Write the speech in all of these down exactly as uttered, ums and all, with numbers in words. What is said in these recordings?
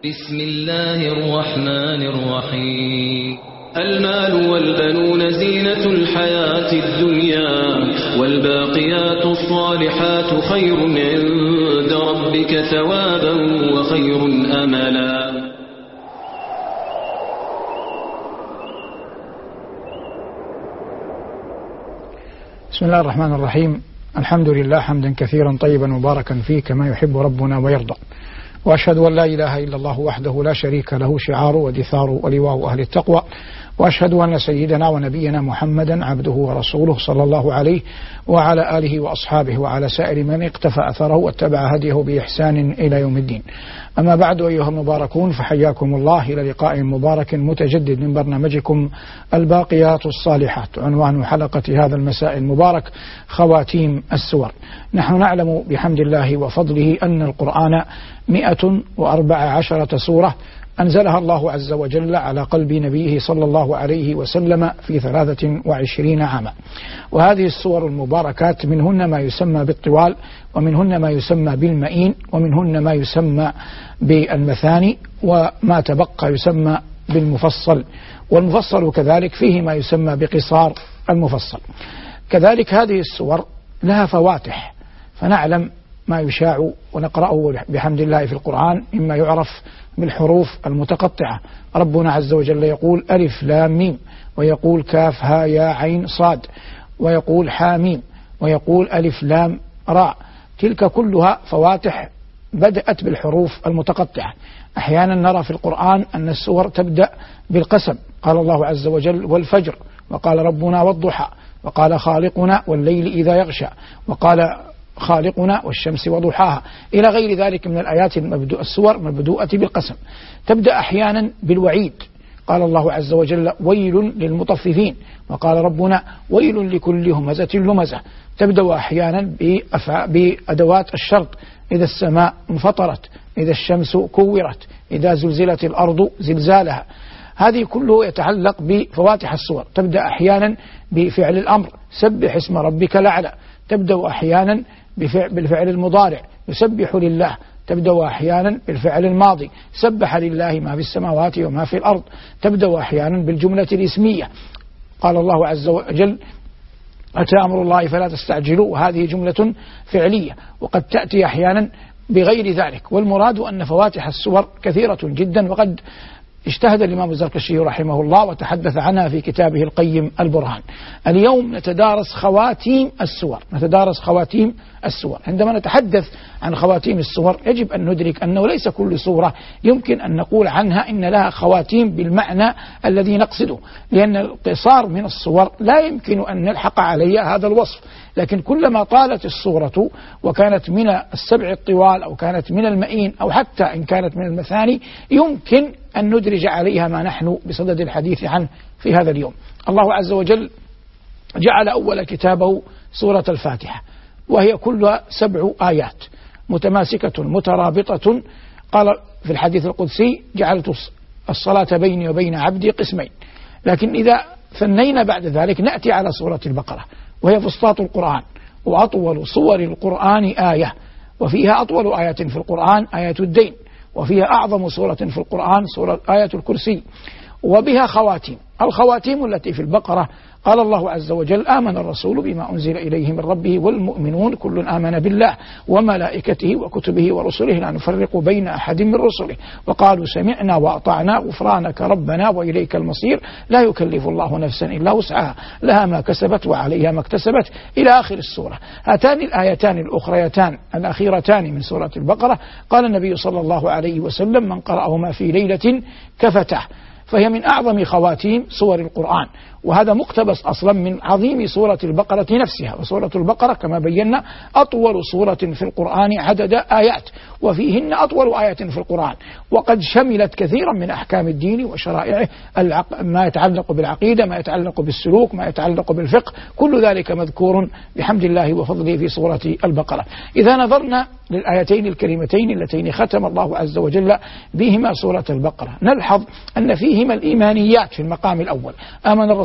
بسم الله الرحمن الرحيم. المال والبنون زينة الحياة الدنيا، والباقيات الصالحات خير عند ربك ثوابا وخير أملا. بسم الله الرحمن الرحيم. الحمد لله حمدا كثيرا طيبا مباركا فيه كما يحب ربنا ويرضى، وأشهد أن لا إله إلا الله وحده لا شريك له شعار ودثار ولواء أهل التقوى، وأشهد أن سيدنا ونبينا محمدا عبده ورسوله صلى الله عليه وعلى آله وأصحابه وعلى سائر من اقتفى أثره واتبع هديه بإحسان إلى يوم الدين. أما بعد، أيها المباركون، فحياكم الله إلى لقاء مبارك متجدد من برنامجكم الباقيات الصالحات. عنوان حلقة هذا المساء المبارك خواتيم السور. نحن نعلم بحمد الله وفضله أن القرآن مئة وأربع عشرة سورة أنزلها الله عز وجل على قلب نبيه صلى الله عليه وسلم في ثلاثة وعشرين عاما، وهذه السور المباركات منهن ما يسمى بالطوال، ومنهن ما يسمى بالمئين، ومنهن ما يسمى بالمثاني، وما تبقى يسمى بالمفصل، والمفصل كذلك فيه ما يسمى بقصار المفصل. كذلك هذه السور لها فواتح، فنعلم ما يشاع ونقرأه بحمد الله في القرآن مما يعرف بالحروف المتقطعة. ربنا عز وجل يقول ألف لام ميم، ويقول كاف ها يا عين صاد، ويقول حاميم، ويقول ألف لام راء. تلك كلها فواتح بدأت بالحروف المتقطعة. أحيانا نرى في القرآن أن السور تبدأ بالقسم، قال الله عز وجل والفجر، وقال ربنا والضحى، وقال خالقنا والليل إذا يغشى، وقال خالقنا والشمس وضحاها، إلى غير ذلك من الآيات المبدوء السور مبدوءة بالقسم. تبدأ أحيانا بالوعيد، قال الله عز وجل ويل للمطففين، وقال ربنا ويل لكل همزة لمزة. تبدأ أحيانا بأدوات الشرط، إذا السماء انفطرت، إذا الشمس كورت، إذا زلزلت الأرض زلزالها. هذه كله يتعلق بفواتح السور. تبدأ أحيانا بفعل الأمر، سبح اسم ربك الأعلى. تبدأ أحيانا بالفعل المضارع، يسبح لله. تبدأ أحيانا بالفعل الماضي، سبح لله ما في السماوات وما في الأرض. تبدأ أحيانا بالجملة الاسمية، قال الله عز وجل أتى أمر الله فلا تستعجلوا، وهذه جملة فعلية. وقد تأتي أحيانا بغير ذلك. والمراد أن فواتح السور كثيرة جدا، وقد اجتهد الإمام الزركشي رحمه الله وتحدث عنها في كتابه القيم البرهان. اليوم نتدارس خواتيم السور، نتدارس خواتيم السور. عندما نتحدث عن خواتيم السور يجب أن ندرك أنه ليس كل سورة يمكن أن نقول عنها إن لها خواتيم بالمعنى الذي نقصده، لأن القصار من السور لا يمكن أن نلحق عليها هذا الوصف. لكن كلما طالت السورة وكانت من السبع الطوال، أو كانت من المئين، أو حتى إن كانت من المثاني، يمكن أن ندرج عليها ما نحن بصدد الحديث عنه في هذا اليوم. الله عز وجل جعل أول كتابه سورة الفاتحة، وهي كلها سبع آيات متماسكة مترابطة. قال في الحديث القدسي جعلت الصلاة بيني وبين عبدي قسمين. لكن إذا ثنينا بعد ذلك نأتي على سورة البقرة، وهي فسطاط القرآن وأطول صور القرآن آية، وفيها أطول آية في القرآن آية الدين، وفيها أعظم سورة في القرآن سورة آية الكرسي، وبها خواتيم. الخواتيم التي في البقرة قال الله عز وجل آمن الرسول بما أنزل إليه من ربه والمؤمنون كل آمن بالله وملائكته وكتبه ورسله لا نفرق بين أحد من رسله وقالوا سمعنا وأطعنا غفرانك ربنا وإليك المصير لا يكلف الله نفسا إلا وسعها لها ما كسبت وعليها ما اكتسبت إلى آخر السورة. هاتان الآيتان الأخريتان الأخيرتان من سورة البقرة قال النبي صلى الله عليه وسلم من قرأهما في ليلة كفته، فهي من أعظم خواتيم سور القرآن. وهذا مقتبس أصلا من عظيم سورة البقرة نفسها. وسورة البقرة كما بينا أطول سورة في القرآن عدد آيات، وفيهن أطول آية في القرآن، وقد شملت كثيرا من أحكام الدين وشرائعه، ما يتعلق بالعقيدة، ما يتعلق بالسلوك، ما يتعلق بالفقه، كل ذلك مذكور بحمد الله وفضله في سورة البقرة. إذا نظرنا للآيتين الكريمتين اللتين ختم الله عز وجل بهما سورة البقرة نلحظ أن فيهما الإيمانيات في المقام الأول. آمن الرسول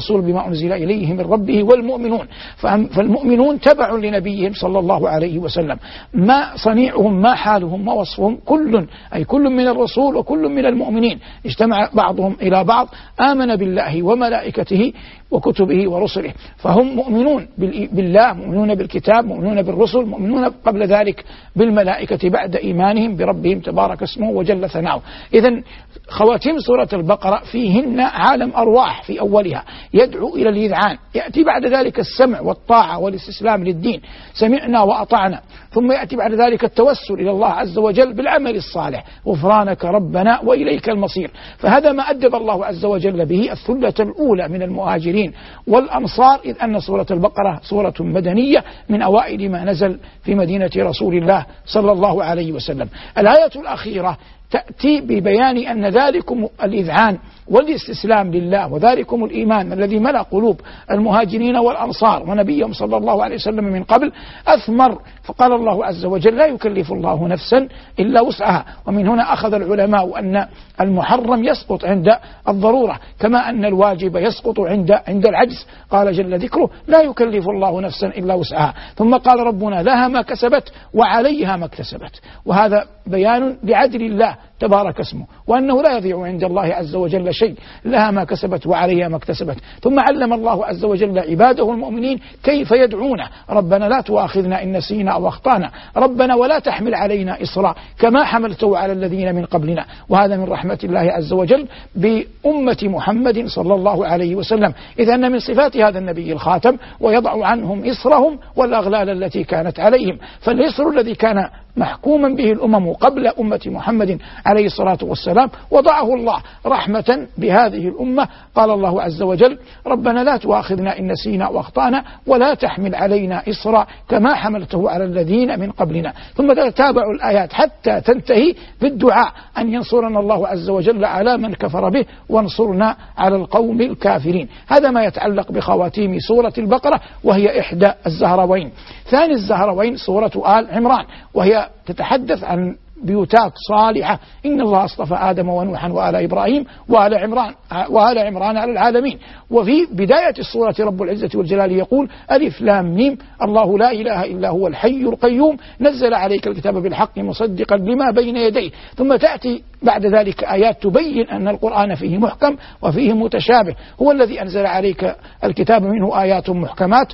والرسول بما أنزل إليه من ربه والمؤمنون، فالمؤمنون تبع لنبيهم صلى الله عليه وسلم، ما صنيعهم ما حالهم ما وصفهم كل أي كل من الرسول وكل من المؤمنين اجتمع بعضهم إلى بعض آمن بالله وملائكته وكتبه ورسله، فهم مؤمنون بالله، مؤمنون بالكتاب، مؤمنون بالرسل، مؤمنون قبل ذلك بالملائكة بعد إيمانهم بربهم تبارك اسمه وجل ثناؤه. إذن خواتيم سورة البقرة فيهن عالم أرواح في أولها يدعو إلى الإذعان، يأتي بعد ذلك السمع والطاعة والاستسلام للدين، سمعنا وأطعنا، ثم يأتي بعد ذلك التوسل إلى الله عز وجل بالعمل الصالح، غفرانك ربنا وإليك المصير. فهذا ما أدب الله عز وجل به الثلة الأولى من المهاجرين والأنصار، إذ أن سورة البقرة سورة مدنية من أوائل ما نزل في مدينة رسول الله صلى الله عليه وسلم. الآية الأخيرة تأتي ببيان أن ذلكم الإذعان والاستسلام لله وذلكم الإيمان الذي ملأ قلوب المهاجرين والأنصار ونبيهم صلى الله عليه وسلم من قبل أثمر، فقال الله عز وجل لا يكلف الله نفسا إلا وسعها. ومن هنا أخذ العلماء أن المحرم يسقط عند الضرورة كما أن الواجب يسقط عند عند العجز، قال جل ذكره لا يكلف الله نفسا إلا وسعها، ثم قال ربنا لها ما كسبت وعليها ما اكتسبت، وهذا بيان لعدل الله تبارك اسمه وأنه لا يضيع عند الله عز وجل شيء، لها ما كسبت وعليها ما اكتسبت. ثم علم الله عز وجل عباده المؤمنين كيف يدعون ربنا لا تؤاخذنا إن نسينا أو أخطأنا، ربنا ولا تحمل علينا إصرا كما حملته على الذين من قبلنا. وهذا من رحمة الله عز وجل بأمة محمد صلى الله عليه وسلم، إذ أن من صفات هذا النبي الخاتم ويضع عنهم إصرهم والأغلال التي كانت عليهم. فالإصر الذي كان محكوما به الأمم قبل أمة محمد عليه الصلاة والسلام وضعه الله رحمة بهذه الأمة، قال الله عز وجل ربنا لا تؤاخذنا إن نسينا وأخطأنا ولا تحمل علينا إصرا كما حملته على الذين من قبلنا. ثم تتابع الآيات حتى تنتهي بالدعاء أن ينصرنا الله عز وجل على من كفر به وانصرنا على القوم الكافرين. هذا ما يتعلق بخواتيم سورة البقرة، وهي إحدى الزهروين. ثاني الزهروين سورة آل عمران، وهي تتحدث عن بيوتات صالحة، إن الله اصطفى آدم ونوحا وآل إبراهيم وآل عمران وآل عمران على العالمين. وفي بداية السورة رب العزة والجلال يقول ألف لام ميم الله لا إله إلا هو الحي القيوم نزل عليك الكتاب بالحق مصدقا لما بين يديه. ثم تأتي بعد ذلك آيات تبين أن القرآن فيه محكم وفيه متشابه، هو الذي أنزل عليك الكتاب منه آيات محكمات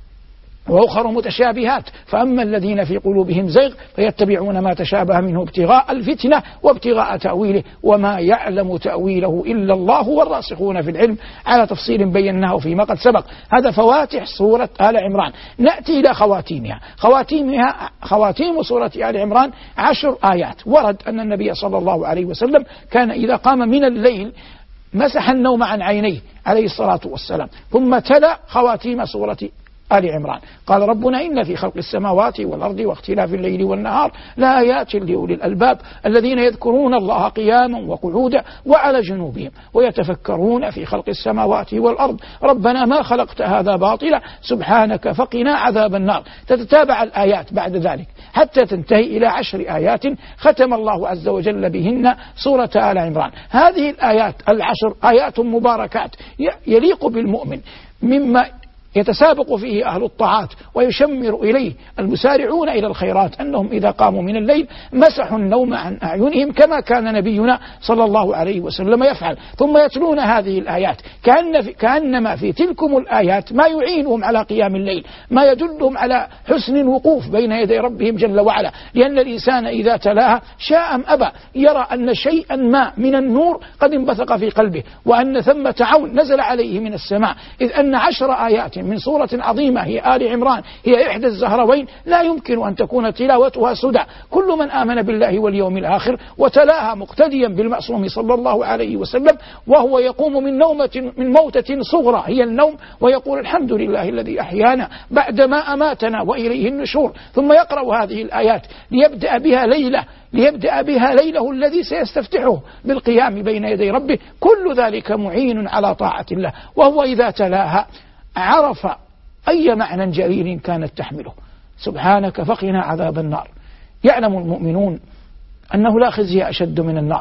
وأخر متشابهات، فأما الذين في قلوبهم زيغ فيتبعون ما تشابه منه ابتغاء الفتنة وابتغاء تأويله وما يعلم تأويله إلا الله والراسخون في العلم على تفصيل بيناه فيما قد سبق. هذا فواتح سورة آل عمران. نأتي إلى خواتيمها. خواتيمها خواتيم سورة آل عمران عشر آيات. ورد أن النبي صلى الله عليه وسلم كان إذا قام من الليل مسح النوم عن عينيه عليه الصلاة والسلام، ثم تلا خواتيم سورة آل عمران. قال ربنا إن في خلق السماوات والأرض واختلاف الليل والنهار لآيات لأولي الألباب الذين يذكرون الله قياما وقعودا وعلى جنوبهم ويتفكرون في خلق السماوات والأرض ربنا ما خلقت هذا باطلا سبحانك فقنا عذاب النار. تتتابع الآيات بعد ذلك حتى تنتهي إلى عشر آيات ختم الله عز وجل بهن سورة آل عمران. هذه الآيات العشر آيات مباركات يليق بالمؤمن، مما يتسابق فيه أهل الطاعات ويشمر إليه المسارعون إلى الخيرات أنهم إذا قاموا من الليل مسحوا النوم عن أعينهم كما كان نبينا صلى الله عليه وسلم يفعل، ثم يتلون هذه الآيات كأن في كأنما في تلكم الآيات ما يعينهم على قيام الليل، ما يدلهم على حسن الوقوف بين يدي ربهم جل وعلا، لأن الإنسان إذا تلاها شاء أم أبى يرى أن شيئا ما من النور قد انبثق في قلبه وأن ثمة عون نزل عليه من السماء، إذ أن عشر آيات من سورة عظيمة هي آل عمران هي إحدى الزهروين لا يمكن أن تكون تلاوتها سدى. كل من آمن بالله واليوم الآخر وتلاها مقتديا بالمعصوم صلى الله عليه وسلم وهو يقوم من نومة من موتة صغرى هي النوم ويقول الحمد لله الذي أحيانا بعدما أماتنا وإليه النشور، ثم يقرأ هذه الآيات ليبدأ بها ليلة ليبدأ بها ليله الذي سيستفتحه بالقيام بين يدي ربه، كل ذلك معين على طاعة الله. وهو إذا تلاها عرف أي معنى جليل كانت تحمله، سبحانك فقنا عذاب النار. يعلم المؤمنون أنه لا خزي أشد من النار،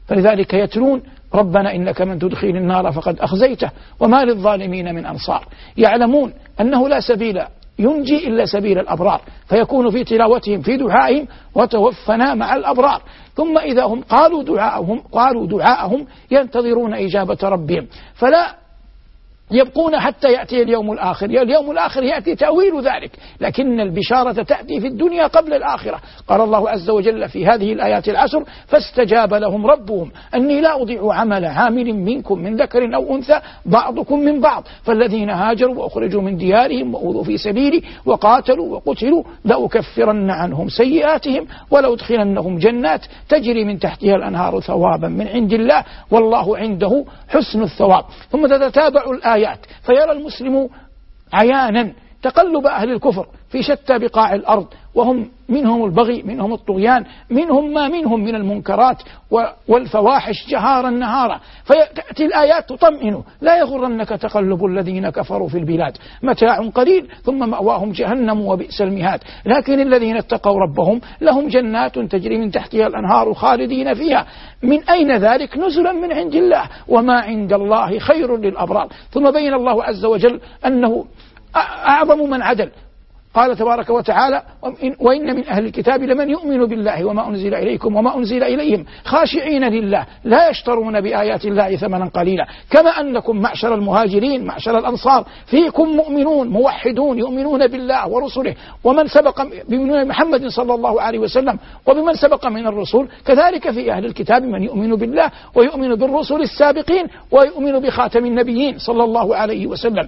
فلذلك يتلون ربنا إنك من تدخل النار فقد أخزيته وما للظالمين من أنصار. يعلمون أنه لا سبيل ينجي إلا سبيل الأبرار، فيكون في تلاوتهم في دعائهم وتوفنا مع الأبرار. ثم إذا هم قالوا دعاءهم قالوا دعاءهم ينتظرون إجابة ربهم، فلا يبقون حتى يأتي اليوم الآخر. اليوم الآخر يأتي تأويل ذلك، لكن البشارة تأتي في الدنيا قبل الآخرة. قال الله عز وجل في هذه الآيات العشر: فاستجاب لهم ربهم أني لا أضيع عمل عامل منكم من ذكر أو أنثى بعضكم من بعض، فالذين هاجروا وأخرجوا من ديارهم وأوذوا في سبيلي وقاتلوا وقتلوا لأكفرن عنهم سيئاتهم ولأدخلنهم جنات تجري من تحتها الأنهار ثوابا من عند الله والله عنده حسن الثواب. ثم تتتابع الآيات فيرى المسلم عيانا تقلب أهل الكفر في شتى بقاع الأرض، وهم منهم البغي، منهم الطغيان، منهم ما منهم من المنكرات والفواحش جهارا نهارا. فتأتي الآيات تطمئن: لا يغرنك تقلب الذين كفروا في البلاد متاع قليل ثم مأواهم جهنم وبئس المهاد، لكن الذين اتقوا ربهم لهم جنات تجري من تحتها الأنهار خالدين فيها. من أين ذلك؟ نزلا من عند الله، وما عند الله خير للأبرار. ثم بين الله عز وجل أنه أعظم من عدل. قال تبارك وتعالى: وإن من أهل الكتاب لمن يؤمن بالله وما أنزل إليكم وما أنزل إليهم خاشعين لله لا يشترون بآيات الله ثمنا قليلا، كما أنكم معشر المهاجرين معشر الأنصار فيكم مؤمنون موحدون يؤمنون بالله ورسله ومن سبق بمن محمد صلى الله عليه وسلم وبمن سبق من الرسل، كذلك في أهل الكتاب من يؤمن بالله ويؤمن بالرسل السابقين ويؤمن بخاتم النبيين صلى الله عليه وسلم.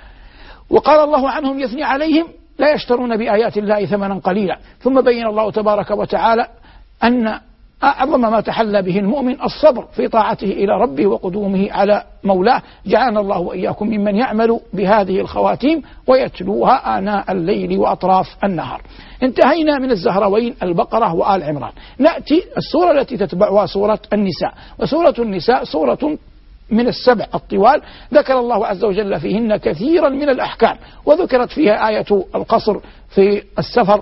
وقال الله عنهم يثني عليهم: لا يشترون بآيات الله ثمنا قليلا. ثم بين الله تبارك وتعالى أن أعظم ما تحلى به المؤمن الصبر في طاعته إلى ربه وقدومه على مولاه. جعلنا الله وإياكم ممن يعمل بهذه الخواتيم ويتلوها آناء الليل وأطراف النهار. انتهينا من الزهروين البقرة وآل عمران. نأتي السورة التي تتبعها سورة النساء. وسورة النساء سورة من السبع الطوال ذكر الله عز وجل فيهن كثيرا من الأحكام، وذكرت فيها آية القصر في السفر: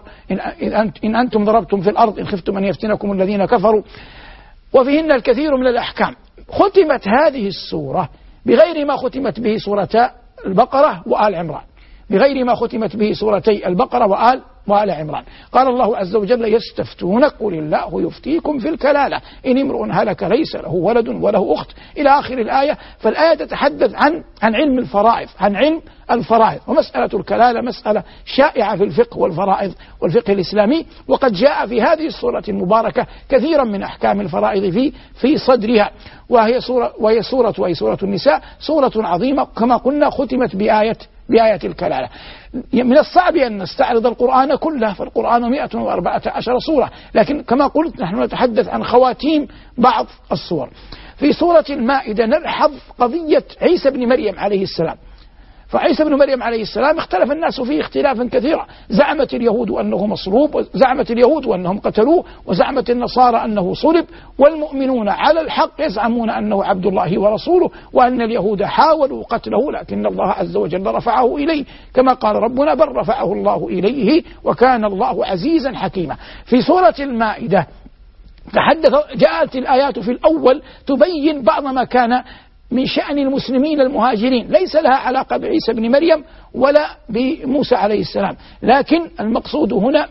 إن أنتم ضربتم في الأرض إن خفتم أن يفتنكم الذين كفروا، وفيهن الكثير من الأحكام. ختمت هذه السورة بغير ما ختمت به سورتا البقرة وآل عمران، بغير ما ختمت به سورتي البقرة وآل وآل عمران. قال الله عز وجل: يستفتونك قل الله يفتيكم في الكلالة إن امرؤ هلك ليس له ولد وله أخت إلى آخر الآية. فالآية تتحدث عن عن علم الفرائض، عن علم الفرائض. ومسألة الكلالة مسألة شائعة في الفقه والفرائض والفقه الإسلامي، وقد جاء في هذه السورة المباركة كثيرا من أحكام الفرائض في في صدرها. وهي سورة وهي سورة وهي سورة النساء سورة عظيمة كما قلنا، ختمت بآية بآية الكلالة. من الصعب أن نستعرض القرآن كله، فالقرآن مئة وأربعة عشر سورة، لكن كما قلت نحن نتحدث عن خواتيم بعض السور. في سورة المائدة نلحظ قضية عيسى بن مريم عليه السلام. فعيسى بن مريم عليه السلام اختلف الناس فيه اختلافا كثيرا. زعمت اليهود أنه مصلوب، وزعمت اليهود أنهم قتلوه، وزعمت النصارى أنه صلب، والمؤمنون على الحق يزعمون أنه عبد الله ورسوله، وأن اليهود حاولوا قتله لكن الله عز وجل رفعه إليه، كما قال ربنا: بل رفعه الله إليه وكان الله عزيزا حكيما. في سورة المائدة تحدث جاءت الآيات في الأول تبين بعض ما كان من شأن المسلمين المهاجرين، ليس لها علاقة بعيسى بن مريم ولا بموسى عليه السلام، لكن المقصود هنا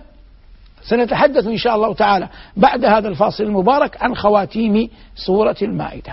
سنتحدث إن شاء الله تعالى بعد هذا الفاصل المبارك عن خواتيم سورة المائدة.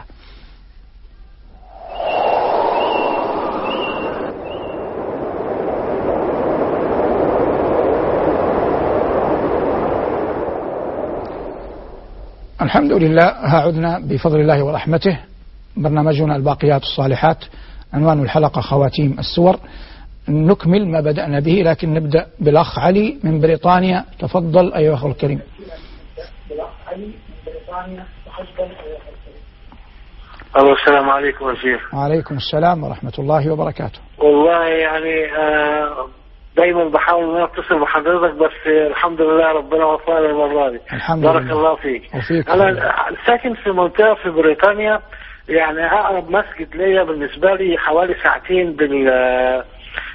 الحمد لله، ها عدنا بفضل الله ورحمته برنامجنا الباقيات الصالحات، عنوان الحلقة خواتيم السور. نكمل ما بدأنا به، لكن نبدأ بالأخ علي من بريطانيا. تفضل أيها الأخ الكريم. ألو، السلام عليكم يا شيخ. وعليكم السلام ورحمة الله وبركاته. والله يعني آه دايما بحاول ان اتصل بحضرتك، بس الحمد لله ربنا وفقنا المرة دي. الحمد بارك لله. الله فيك. وفيك. انا ساكن في منطقة في بريطانيا، يعني اقرب مسجد ليا بالنسبة لي حوالي ساعتين بال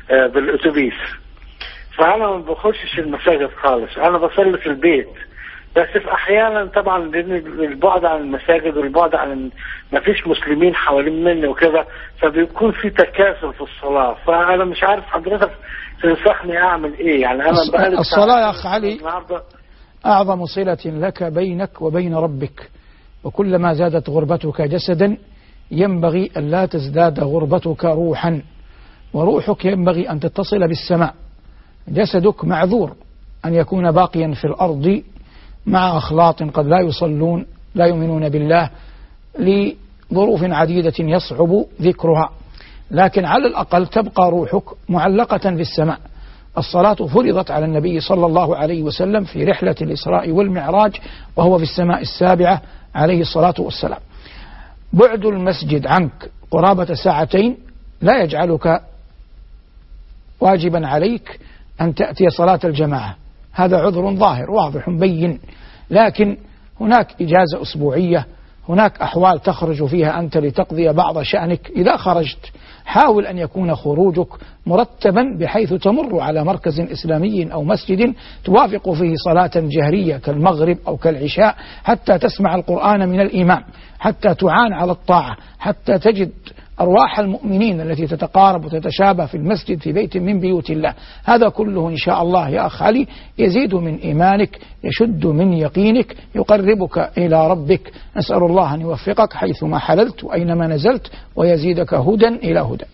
بالاتوبيس، فانا ما بخشش المساجد خالص، انا بصلي في البيت. بس في احيانا طبعا لان البعد عن المساجد والبعد عن ما فيش مسلمين حوالين مني وكده، فبيكون في تكاسل في الصلاه. فانا مش عارف حضرتك تنصحني اعمل ايه يعني. انا الص- الصلاه يا اخ علي اعظم صله لك بينك وبين ربك، وكلما زادت غربتك جسدا ينبغي أن لا تزداد غربتك روحا، وروحك ينبغي أن تتصل بالسماء. جسدك معذور أن يكون باقيا في الأرض مع أخلاط قد لا يصلون لا يؤمنون بالله لظروف عديدة يصعب ذكرها، لكن على الأقل تبقى روحك معلقة في السماء. الصلاة فرضت على النبي صلى الله عليه وسلم في رحلة الإسراء والمعراج وهو في السماء السابعة عليه الصلاة والسلام. بعد المسجد عنك قرابة ساعتين لا يجعلك واجبا عليك أن تأتي صلاة الجماعة، هذا عذر ظاهر واضح بين، لكن هناك إجازة أسبوعية، هناك أحوال تخرج فيها أنت لتقضي بعض شأنك. إذا خرجت حاول أن يكون خروجك مرتبا بحيث تمر على مركز إسلامي أو مسجد توافق فيه صلاة جهرية كالمغرب أو كالعشاء، حتى تسمع القرآن من الإمام، حتى تعان على الطاعة، حتى تجد أرواح المؤمنين التي تتقارب وتتشابه في المسجد في بيت من بيوت الله. هذا كله إن شاء الله يا أخ علي يزيد من إيمانك، يشد من يقينك، يقربك إلى ربك. نسأل الله أن يوفقك حيثما حللت وأينما نزلت ويزيدك هدى إلى هدى.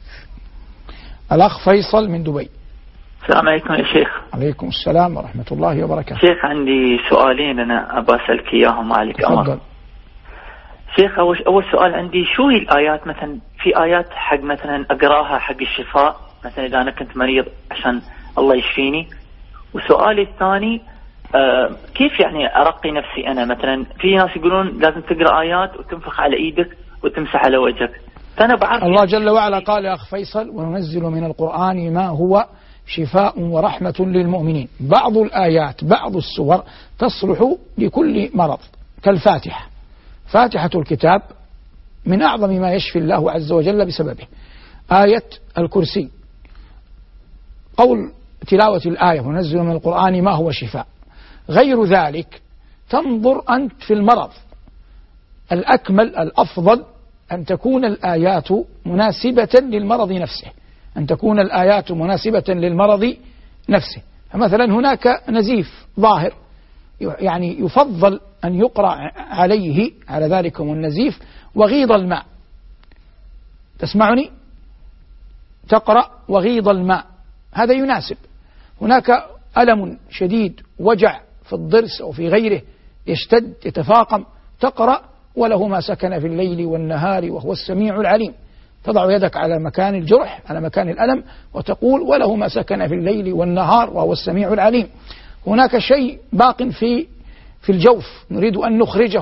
الأخ فيصل من دبي. السلام عليكم يا شيخ. عليكم السلام ورحمة الله وبركاته. شيخ عندي سؤالين أنا أبى أسألك إياهم عليك أمر. تفضل. شيخ أول أول سؤال عندي، شو هي الآيات مثلا؟ في آيات حق مثلا أقراها حق الشفاء مثلا إذا أنا كنت مريض عشان الله يشفيني. وسؤالي الثاني آه كيف يعني أرقي نفسي أنا؟ مثلا في ناس يقولون لازم تقرأ آيات وتنفخ على إيدك وتمسح على وجهك، فأنا بعرف الله جل وعلا قال يا أخ فيصل وننزل من القرآن ما هو شفاء ورحمة للمؤمنين. بعض الآيات بعض السور تصلح لكل مرض كالفاتحة. فاتحة الكتاب من أعظم ما يشفي الله عز وجل بسببه. آية الكرسي، قول تلاوة الآية وننزل من القرآن ما هو شفاء. غير ذلك تنظر أنت في المرض، الأكمل الأفضل أن تكون الآيات مناسبة للمرض نفسه، أن تكون الآيات مناسبة للمرض نفسه. فمثلا هناك نزيف ظاهر يعني يفضل أن يقرأ عليه على ذلك النزيف وغيض الماء. تسمعني؟ تقرأ وغيض الماء، هذا يناسب. هناك ألم شديد وجع في الضرس أو في غيره يشتد يتفاقم، تقرأ وله ما سكن في الليل والنهار وهو السميع العليم. تضع يدك على مكان الجرح على مكان الألم وتقول وله ما سكن في الليل والنهار وهو السميع العليم. هناك شيء باق في في الجوف نريد أن نخرجه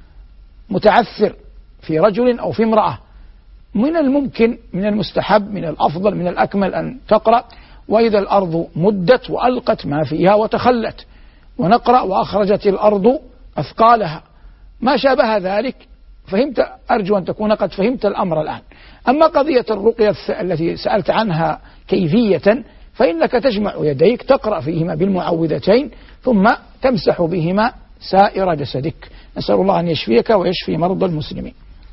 متعثر في رجل أو في امرأة، من الممكن من المستحب من الأفضل من الأكمل أن تقرأ وإذا الأرض مدت وألقت ما فيها وتخلت، ونقرأ وأخرجت الأرض أثقالها، ما شابه ذلك. فهمت؟ أرجو أن تكون قد فهمت الأمر الآن. أما قضية الرقية التي سألت عنها كيفية، فإنك تجمع يديك تقرأ فيهما بالمعوذتين ثم تمسح بهما سائر جسدك. نسأل الله أن يشفيك ويشفي مرضى المسلمين.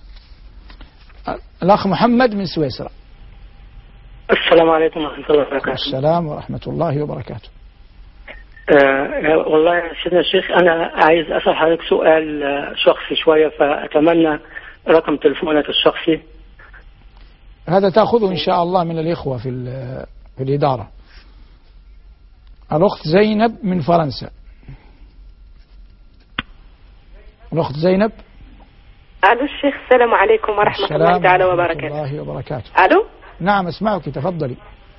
الأخ محمد من سويسرا. السلام عليكم ورحمة الله وبركاته. السلام ورحمة الله وبركاته. آه والله يا سيدنا الشيخ أنا عايز أسأل حضرتك سؤال شخصي شوية، فأتمنى رقم تلفونك الشخصي. هذا تأخذه إن شاء الله من الإخوة في, في الإدارة. الأخت زينب من فرنسا. الأخت زينب. ألو الشيخ السلام عليكم ورحمة الله تعالى وبركاته. الله وبركاته. ألو. نعم أسمعك تفضلي.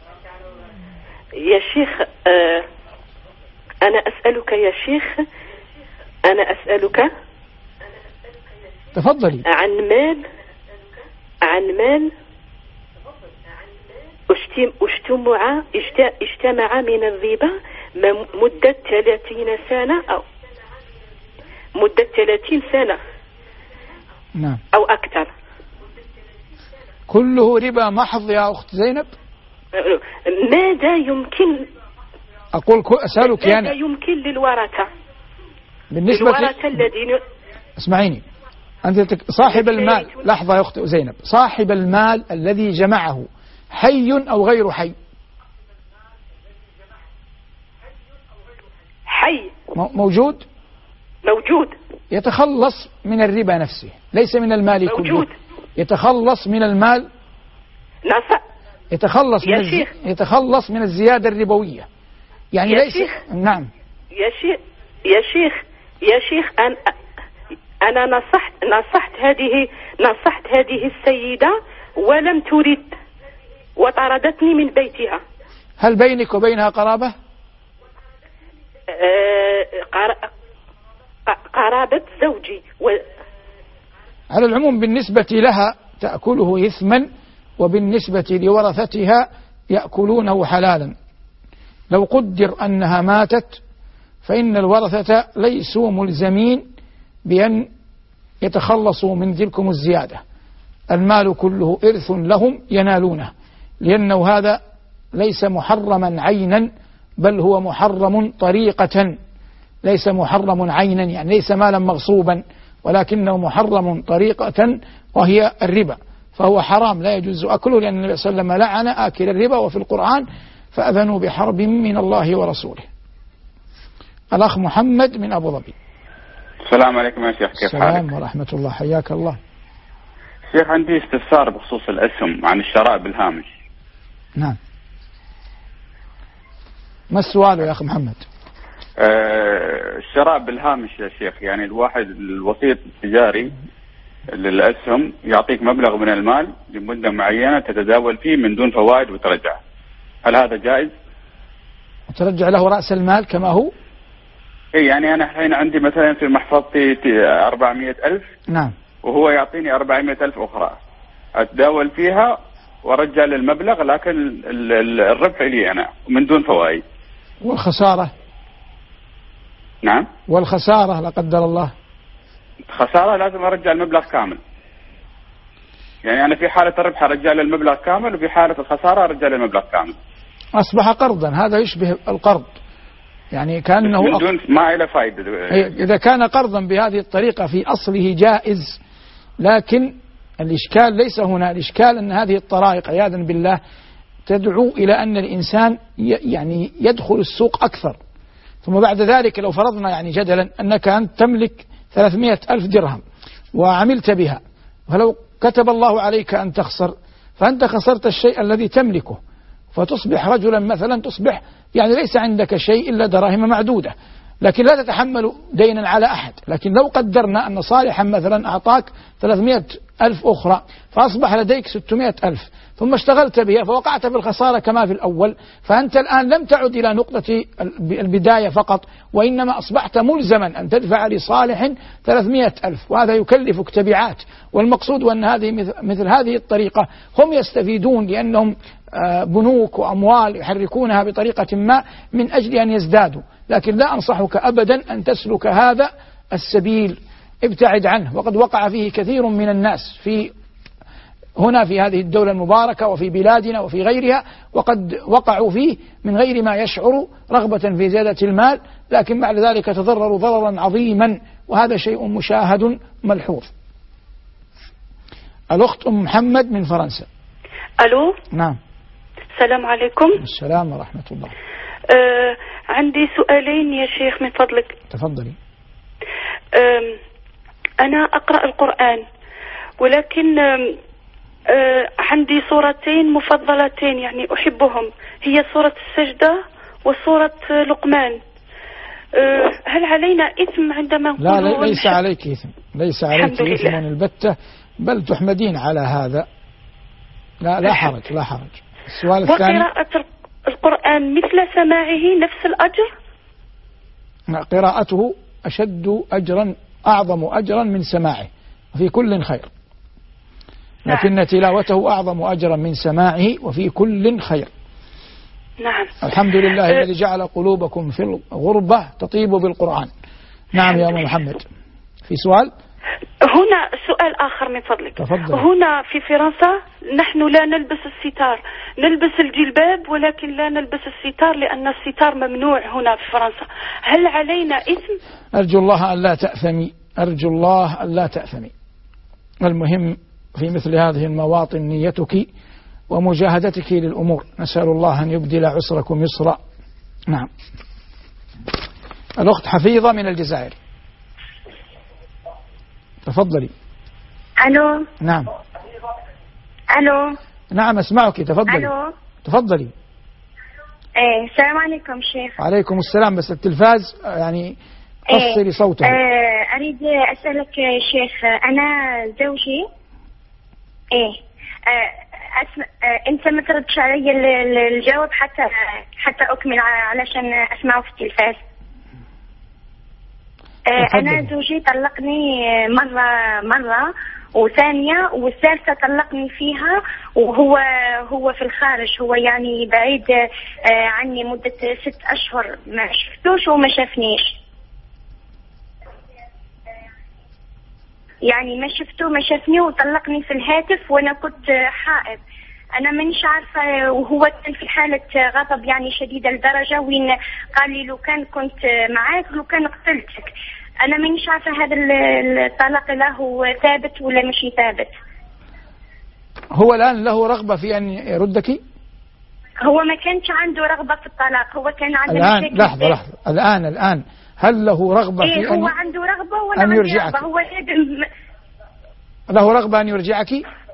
يا شيخ آه أنا أسألك يا شيخ أنا أسألك تفضلي عن مال عن مال اجتمع اجتمع من الربا مدة ثلاثين سنة أو مدة ثلاثين سنة نعم أو أكثر. كله ربا محض يا أخت زينب؟ ماذا يمكن أقول أسألك ماذا أنا يمكن للورثة بالنسبة الورثة الذين اسمعيني، أنت صاحب المال، لحظة يا أخت زينب، صاحب المال الذي جمعه حي أو غير حي؟ حي. موجود؟ موجود. يتخلص من الربا نفسه، ليس من المال كله. موجود. يتخلص من المال، نص يتخلص يا من شيخ. الز... يتخلص من الزيادة الربوية، يعني يا ليس شيخ. نعم يا شيخ يا شيخ يا شيخ أنا أنا نصحت نصحت هذه نصحت هذه السيدة ولم ترد وطردتني من بيتها. هل بينك وبينها قرابة؟ أه قر... قرابة زوجي و... على العموم بالنسبة لها تأكله إثما، وبالنسبة لورثتها يأكلونه حلالا. لو قدر أنها ماتت فإن الورثة ليسوا ملزمين بأن يتخلصوا من تلكم الزيادة، المال كله إرث لهم ينالونه، لأنه هذا ليس محرما عينا، بل هو محرم طريقة، ليس محرم عينا يعني ليس مالا مغصوبا، ولكنه محرم طريقة وهي الربا، فهو حرام لا يجوز أكله، لأن النبي صلى الله عليه وسلم لعن آكل الربا، وفي القرآن فأذنوا بحرب من الله ورسوله. الأخ محمد من أبو ظبي. السلام عليكم يا شيخ، كيف حالك؟ السلام ورحمة الله، حياك الله. شيخ عندي استفسار بخصوص الأسهم عن الشراء بالهامش. نعم، ما السؤال يا أخي محمد؟ آه الشراء بالهامش يا شيخ، يعني الواحد الوسيط التجاري للأسهم يعطيك مبلغ من المال لمدة معينة تتداول فيه من دون فوائد وترجع، هل هذا جائز؟ وترجع له رأس المال كما هو؟ إيه، يعني أنا الحين عندي مثلا في محفظتي أربعمائة ألف. نعم. وهو يعطيني أربعمائة ألف أخرى أتداول فيها وأرجع للمبلغ، لكن الربح لي أنا من دون فوائد. والخسارة؟ نعم. والخسارة لا قدر الله؟ خسارة لازم أرجع المبلغ كامل، يعني أنا في حالة الربح أرجع للمبلغ كامل، وفي حالة الخسارة أرجع للمبلغ كامل. أصبح قرضا، هذا يشبه القرض، يعني كأنه من دون ما له فائدة. إذا كان قرضا بهذه الطريقة في أصله جائز، لكن الإشكال ليس هنا، الإشكال أن هذه الطرائق عياذا بالله تدعو إلى أن الإنسان يعني يدخل السوق أكثر، ثم بعد ذلك لو فرضنا يعني جدلا أنك أنت تملك ثلاثمائة ألف درهم وعملت بها، فلو كتب الله عليك أن تخسر فأنت خسرت الشيء الذي تملكه، فتصبح رجلا مثلا، تصبح يعني ليس عندك شيء إلا دراهم معدودة، لكن لا تتحمل دينا على أحد. لكن لو قدرنا أن صالحا مثلا أعطاك ثلاثمائة ألف أخرى فأصبح لديك ستمائة ألف، ثم اشتغلت بها فوقعت في الخسارة كما في الأول، فأنت الآن لم تعد إلى نقطة البداية فقط، وإنما أصبحت ملزما أن تدفع لصالح ثلاثمائة ألف، وهذا يكلفك تبعات. والمقصود أن هذه مثل هذه الطريقة هم يستفيدون، لأنهم بنوك وأموال يحركونها بطريقة ما من أجل أن يزدادوا، لكن لا أنصحك أبدا أن تسلك هذا السبيل، ابتعد عنه. وقد وقع فيه كثير من الناس في هنا في هذه الدولة المباركة وفي بلادنا وفي غيرها، وقد وقعوا فيه من غير ما يشعروا، رغبة في زيادة المال، لكن بعد ذلك تضرروا ضررا عظيما، وهذا شيء مشاهد ملحوظ. الأخت أم محمد من فرنسا. ألو. نعم. السلام عليكم. السلام ورحمة الله. آه عندي سؤالين يا شيخ من فضلك. تفضلي. آه أنا أقرأ القرآن، ولكن آه آه عندي صورتين مفضلتين يعني أحبهم، هي سورة السجدة وسورة لقمان. آه هل علينا إثم عندما نقول؟ لا, لا ليس عليك إثم، ليس عليك إثم البتة، بل تحمدين على هذا، لا لا حرج لا حرج. السؤال الثاني. وقراءة القرآن مثل سماعه نفس الأجر؟ قراءته أشد أجرا، أعظم أجرا من سماعه، وفي كل خير، لكن تلاوته أعظم أجرا من سماعه وفي كل خير. نعم. الحمد لله الذي جعل قلوبكم في الغربة تطيب بالقرآن. نعم يا أم محمد، في سؤال؟ هنا سؤال آخر من فضلك. تفضل. هنا في فرنسا نحن لا نلبس الستار، نلبس الجلباب ولكن لا نلبس الستار لأن الستار ممنوع هنا في فرنسا. هل علينا إثم؟ أرجو الله أن لا تأثمي، أرجو الله أن لا تأثمي. المهم في مثل هذه المواطن نيتك ومجاهدتك للأمور. نسأل الله أن يبدل عسركم يسرا. نعم. الأخت حفيظة من الجزائر، تفضلي. ألو. نعم. ألو. نعم أسمعك، تفضلي. ألو. تفضلي. إيه السلام عليكم شيخ. وعليكم السلام، بس التلفاز يعني قصري إيه. صوته. آه أريد أسألك يا شيخ، أنا زوجي إيه آه أسم... آه أنت ما تردش علي الجواب حتى حتى أكمل علشان أسمعه في التلفاز. آه أنا زوجي طلقني مرة مرة وثانية والثالثة طلقني فيها، وهو هو في الخارج، هو يعني بعيد آه عني مدة ست أشهر، ما شفتوش وما شافنيش، يعني ما شفته ما شافني وطلقني في الهاتف وأنا كنت حائض. أنا مانيش عارفة، وهو كان في حالة غضب يعني شديدة لدرجة وين قال لي لو كان كنت معاك لو كان قتلتك. أنا مانيش عارفة هذا الطلاق له ثابت ولا مش ثابت. هو الآن له رغبة في أن يردك؟ هو ما كانش عنده رغبة في الطلاق، هو كان عنده الآن مشاكل. لحظة لحظة الآن الآن هل له رغبة إيه في أن هو عنده رغبة ولا أن عنده يرجعك؟ رغبة؟ هو لازم له رغبة أن يرجعك؟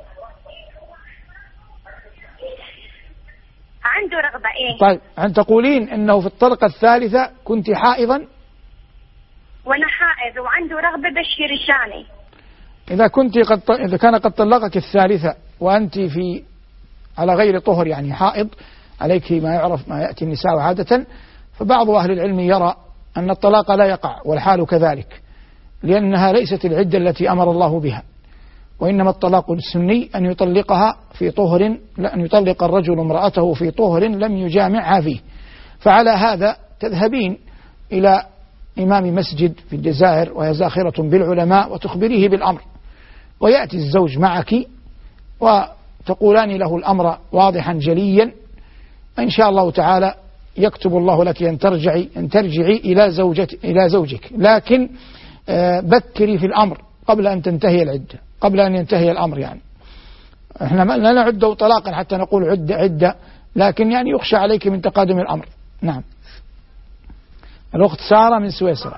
عنده رغبة. إيه طيب، أن تقولين أنه في الطلقة الثالثة كنت حائضا وأنا حائض وعنده رغبة باش يرجعني. إذا كنت قد إذا كان قد طلقك الثالثة وأنت في على غير طهر يعني حائض، عليك ما يعرف ما يأتي النساء عادة، فبعض أهل العلم يرى أن الطلاق لا يقع والحال كذلك، لأنها ليست العدة التي أمر الله بها، وإنما الطلاق السني أن يطلقها في طهر، لا أن يطلق الرجل امرأته في طهر لم يجامعها فيه. فعلى هذا تذهبين إلى إمام مسجد في الجزائر وهي زاخرة بالعلماء وتخبريه بالأمر، ويأتي الزوج معك وتقولان له الأمر واضحا جليا، إن شاء الله تعالى يكتب الله لك أن ترجعي أن ترجعي إلى زوجك إلى زوجك، لكن بكري في الأمر قبل أن تنتهي العدة، قبل أن ينتهي الأمر. يعني احنا لا نعده طلاقا حتى نقول عدة عدة، لكن يعني يخشى عليك من تقادم الأمر. نعم. الأخت سارة من سويسرا.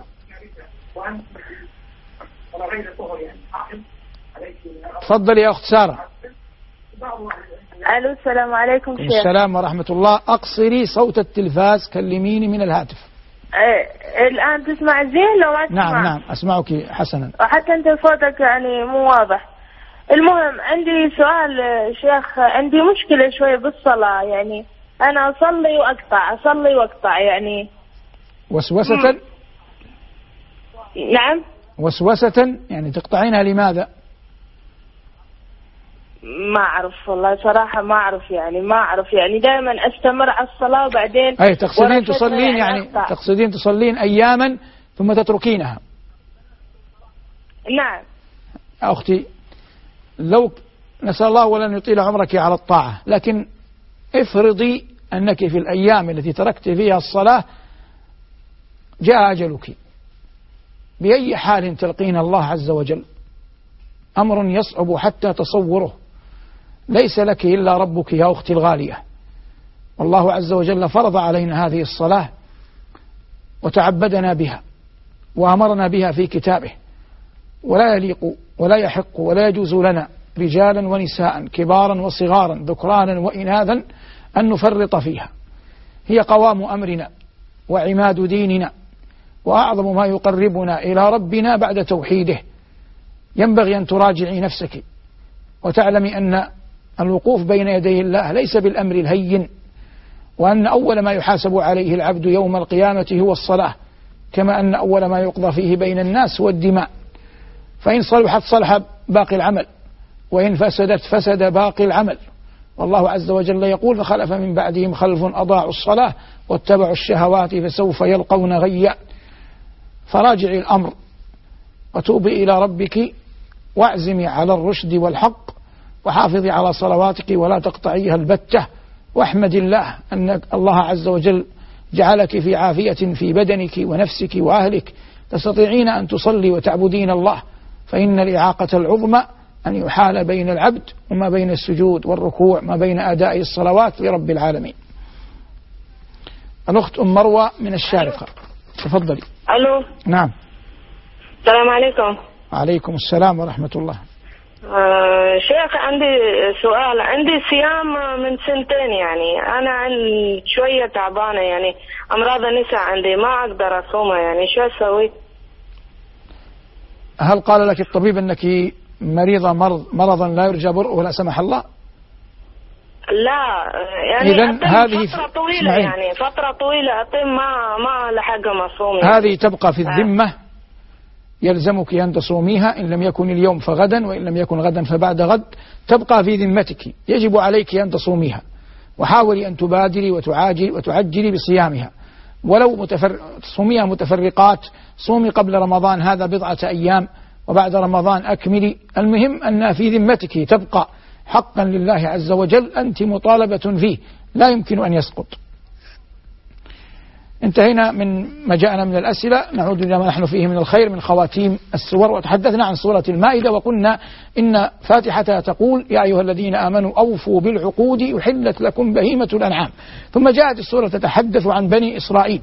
تفضلي يا أخت سارة. ألو السلام عليكم شيخ. السلام ورحمة الله. أقصري صوت التلفاز، كلميني من الهاتف. أه الآن تسمع زين لو ما تسمع؟ نعم نعم أسمعك حسنا. وحتى أنت صوتك يعني مو واضح. المهم عندي سؤال شيخ، عندي مشكلة شوية بالصلاة، يعني أنا أصلي وأقطع أصلي وأقطع يعني. وسوسة؟ نعم. وسوسة يعني تقطعينها لماذا؟ ما أعرف والله صراحة، ما أعرف يعني ما أعرف يعني دائما أستمر على الصلاة وبعدين أي تقصدين تصلين يعني أقطع. تقصدين تصلين أياما ثم تتركينها. نعم. أختي لو نسأل الله ولن يطيل عمرك على الطاعة، لكن افرضي أنك في الأيام التي تركت فيها الصلاة جاء أجلك، بأي حال تلقين الله عز وجل؟ أمر يصعب حتى تصوره. ليس لك إلا ربك يا أختي الغالية، والله عز وجل فرض علينا هذه الصلاة وتعبدنا بها وأمرنا بها في كتابه، ولا يليق ولا يحق ولا يجوز لنا رجالا ونساء كبارا وصغارا ذكرانا وإناثا أن نفرط فيها. هي قوام أمرنا وعماد ديننا وأعظم ما يقربنا إلى ربنا بعد توحيده. ينبغي أن تراجعي نفسك وتعلمي أن الوقوف بين يدي الله ليس بالأمر الهين، وأن أول ما يحاسب عليه العبد يوم القيامة هو الصلاة، كما أن أول ما يقضى فيه بين الناس هو الدماء. فإن صلحت صلح باقي العمل، وإن فسدت فسد باقي العمل. والله عز وجل يقول: فخلف من بعدهم خلف أضاعوا الصلاة واتبعوا الشهوات فسوف يلقون غيا. فراجعي الأمر وتوبي إلى ربك واعزمي على الرشد والحق، وحافظي على صلواتك ولا تقطعيها البتة، واحمد الله أن الله عز وجل جعلك في عافية في بدنك ونفسك وأهلك، تستطيعين أن تصلي وتعبدين الله، فإن الإعاقة العظمى أن يحال بين العبد وما بين السجود والركوع، ما بين أداء الصلوات لرب العالمين. الأخت أم مروة من الشارقة، تفضلي. ألو. نعم. السلام عليكم. وعليكم السلام ورحمة الله. آه شيخ، عندي سؤال. عندي صيام من سنتين، يعني أنا عندي شوية تعبانة، يعني أمراض النساء عندي، ما أقدر أصومها، يعني شو أسوي؟ هل قال لك الطبيب أنك مريضة مرض مرضا لا يرجى برؤه لا سمح الله؟ لا، يعني إذن هذه فترة طويلة، يعني فترة طويلة أطيم ما ما لحق مصوم. يعني. هذه تبقى في الذمة، يلزمك أن تصوميها، إن لم يكن اليوم فغدا، وإن لم يكن غدا فبعد غد، تبقى في ذمتك، يجب عليك أن تصوميها، وحاولي أن تبادري وتعاجلي وتعجلي بصيامها، ولو متفر... تصوميها متفرقات، صومي قبل رمضان هذا بضعة أيام، وبعد رمضان أكملي، المهم أن في ذمتك تبقى حقا لله عز وجل، أنت مطالبة فيه، لا يمكن أن يسقط. انتهينا من ما جاءنا من الأسئلة، نعود إلى ما نحن فيه من الخير من خواتيم السور. وتحدثنا عن سورة المائدة، وقلنا إن فاتحتها تقول: يا أيها الذين آمنوا أوفوا بالعقود أحلت لكم بهيمة الأنعام. ثم جاءت السورة تتحدث عن بني إسرائيل: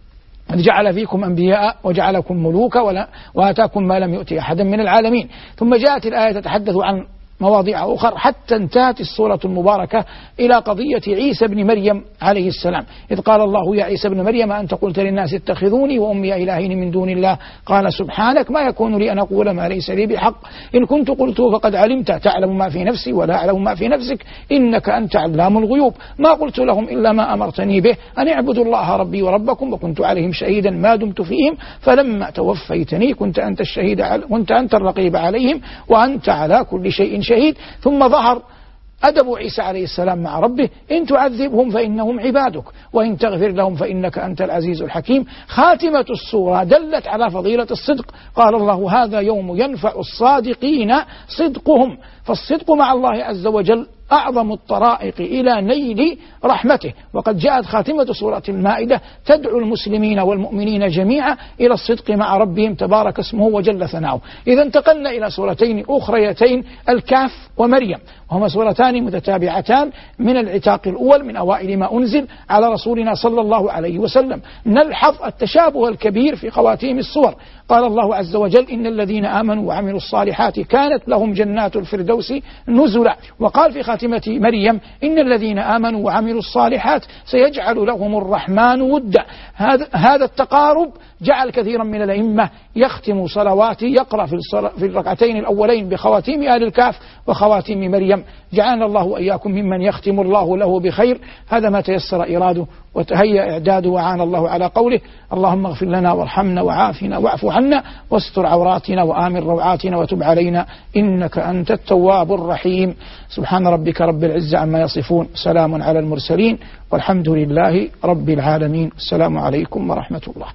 قد جعل فيكم أنبياء وجعلكم ملوكا وآتاكم ما لم يؤت أحدا من العالمين. ثم جاءت الآية تتحدث عن مواضيع أخرى، حتى انتهت السورة المباركة إلى قضية عيسى بن مريم عليه السلام، إذ قال الله: يا عيسى بن مريم أنت قلت للناس اتخذوني وأمي إلهين من دون الله، قال سبحانك ما يكون لي أن أقول ما ليس لي بحق، إن كنت قلته فقد علمت، تعلم ما في نفسي ولا أعلم ما في نفسك، إنك أنت علام الغيوب، ما قلت لهم إلا ما أمرتني به، أن اعبدوا الله ربي وربكم، وكنت عليهم شهيدا ما دمت فيهم، فلما توفيتني كنت أنت الشهيد كنت أنت الرقيب عليهم، وأنت على كل شيء شهيد. ثم ظهر أدب عيسى عليه السلام مع ربه: إن تعذبهم فإنهم عبادك وإن تغفر لهم فإنك أنت العزيز الحكيم. خاتمة السورة دلت على فضيلة الصدق، قال الله: هذا يوم ينفع الصادقين صدقهم، فالصدق مع الله عز وجل أعظم الطرائق إلى نيل رحمته. وقد جاءت خاتمة سورة المائدة تدعو المسلمين والمؤمنين جميعا إلى الصدق مع ربهم تبارك اسمه وجل ثناؤه. إذا انتقلنا إلى سورتين أخريتين، الكهف ومريم، وهما سورتان متتابعتان من العتاق الأول من أوائل ما أنزل على رسولنا صلى الله عليه وسلم. نلحظ التشابه الكبير في خواتيم السور. قال الله عز وجل: إن الذين آمنوا وعملوا الصالحات كانت لهم جنات الفردوس نزلا. وقال في خاتمة مريم: إن الذين آمنوا وعملوا الصالحات سيجعل لهم الرحمن ودا. هذا هذا التقارب جعل كثيرا من الأئمة يختم صلواته يقرأ في في الركعتين الأولين بخواتيم آل الكهف وخواتيم مريم. جعلنا الله وإياكم ممن يختم الله له بخير. هذا ما تيسر إراده وتهيأ إعداده، وعان الله على قوله: اللهم اغفر لنا وارحمنا وعافنا واعف عنا واستر عوراتنا وآمن روعاتنا وتب علينا إنك أنت التواب الرحيم. سبحان ربك رب العزة عما يصفون، سلام على المرسلين، والحمد لله رب العالمين. السلام عليكم ورحمة الله.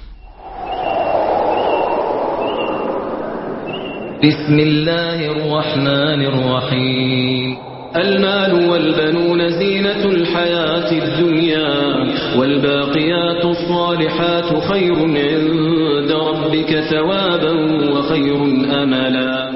بسم الله الرحمن الرحيم. المال والبنون زينة الحياة الدنيا، والباقيات الصالحات خير عند ربك ثوابا وخير أملا.